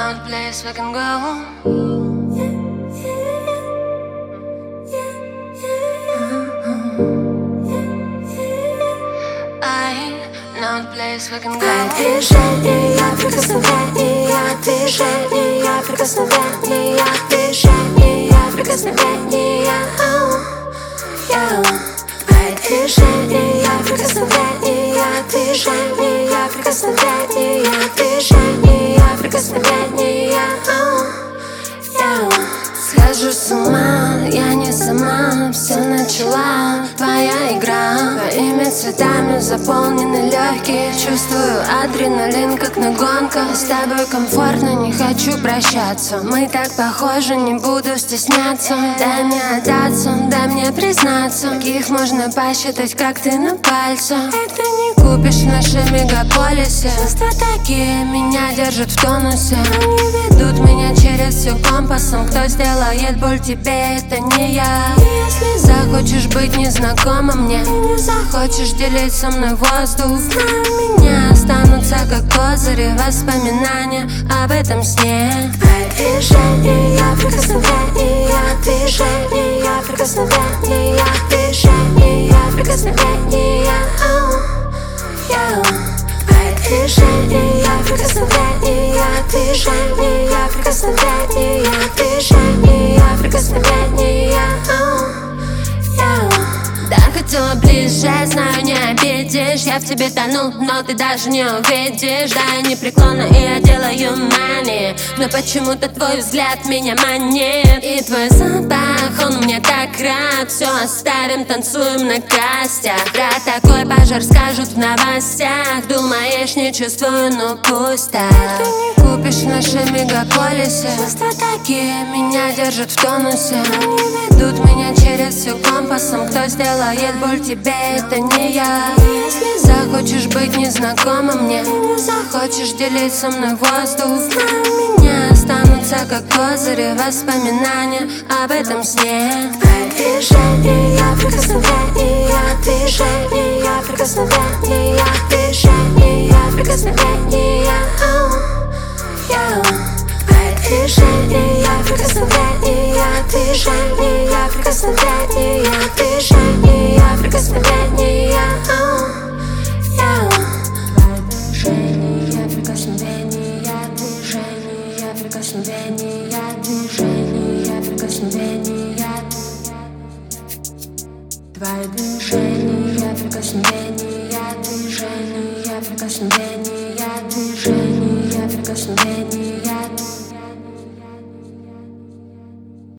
Not a place we can go. Not a place we can go. Движения, прикосновения, движения, прикосновения, движения, прикосновения. Движения, прикосновения, движения, прикосновения, движения, прикосновения. Схожу с ума, я не сама, все начала твоя игра. Твоими цветами заполнены легкие, чувствую адреналин, как на гонках. С тобой комфортно, не хочу прощаться. Мы так похожи, не буду стесняться. Дай мне отдаться, дай мне признаться. Таких можно посчитать, как ты, на пальцах. Это не купишь в нашем мегаполисе. Чувства такие меня держат в тонусе. Они ведут меня через все компасом. Кто сделает боль тебе, это не я. Если захочешь быть незнакомым мне, не захочешь делить со мной воздух, знай, у меня останутся как козыри воспоминания об этом сне. Движения, прикосновения, движения, прикосновения, движения, прикосновения. Движения, прикосновения, движения, прикосновения, движения, прикосновения. Да, хотела ближе, знаю, не обидишь. Я в тебе тону, но ты даже не увидишь. Да, я непреклонна, и я делаю мани, но почему-то твой взгляд меня манит. И твой запах, он мне так рад. Все оставим, танцуем на костях. Про такой пожар скажут в новостях. Думаешь, не чувствую, ну пусть так. Ты не купишь в нашем мегаполисе. Чувства такие меня держат в тонусе. Они ведут меня через все компасом. Кто сделает боль тебе, это не я. Если захочешь быть незнакомым мне, не захочешь делить со мной воздух, знай, у меня останутся как козыри воспоминания об этом сне. Движения, прикосновения, движения, прикосновения, движения, прикосновения. Движения, прикосновения, движения, прикосновения, движения, прикосновения. Движения, прикосновения, движения, прикосновения, движения, прикосновения. Твои движения, прикосновения, движения, прикосновения, движения, прикосновения.